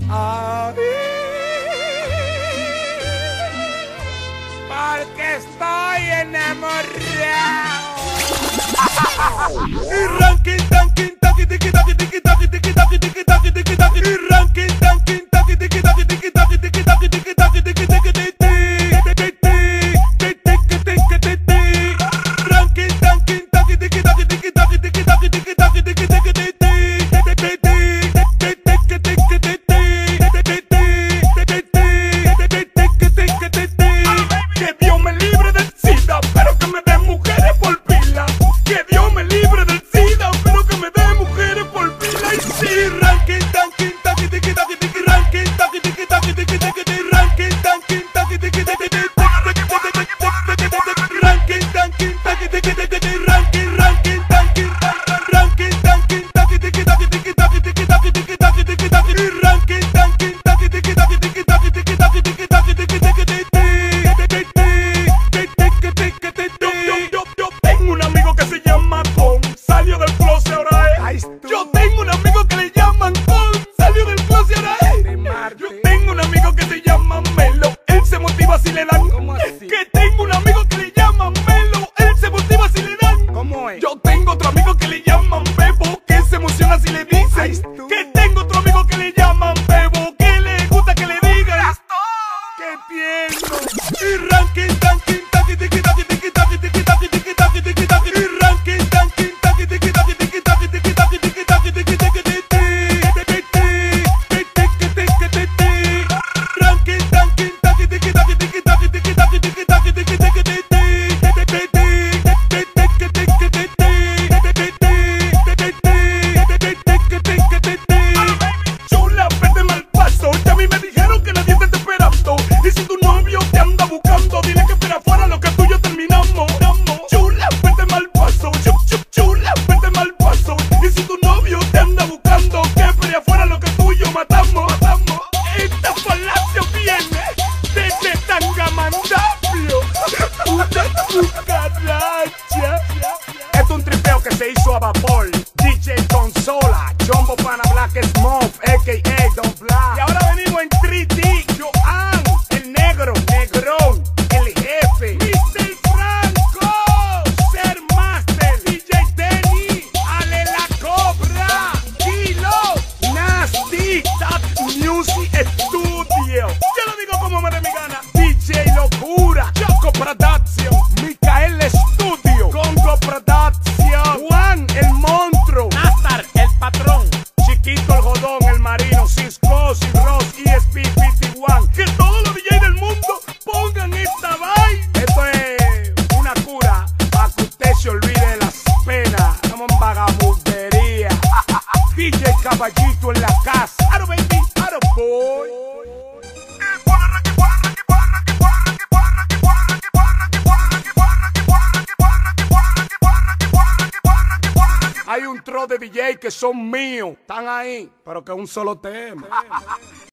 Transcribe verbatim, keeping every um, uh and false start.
Ay, porque estoy enamorado. Y ranking, tanking, taki, tiki, taki, tiki, taki, tiki, taki, tiki, taki, tiki, taki. Y ranking, tanking, taki, tiki, taki, tiki, taki, tiki, taki, tiki, taki, tiki, taki, tiki. Es un tripeo que se hizo a vapor. D J Consola, Jumbo Pana Black Smoke, a k a. Don Black. Y ahora venimos en tres D. Joan, el negro, negrón, el jefe, mister Franco, Ser Master, D J Denny, Ale la Cobra, Kilo, Nasty, Top Music Studio. Yo lo digo como me dé mi gana. D J Locura, Choco Production, Micael Studio, Congo Production, Juan el monstruo, Nazar el patrón, Chiquito el jodón, el marino, Cisco, Sin Ross, E S P cincuenta y uno. Que todos los D J del mundo pongan esta vaina. Esto es una cura para que usted se olvide de las penas. Estamos en vagabundería. D J Caballito en la casa. Aro baby, aro boy. Hay un tro de D J que son míos, están ahí, pero que es un solo tema.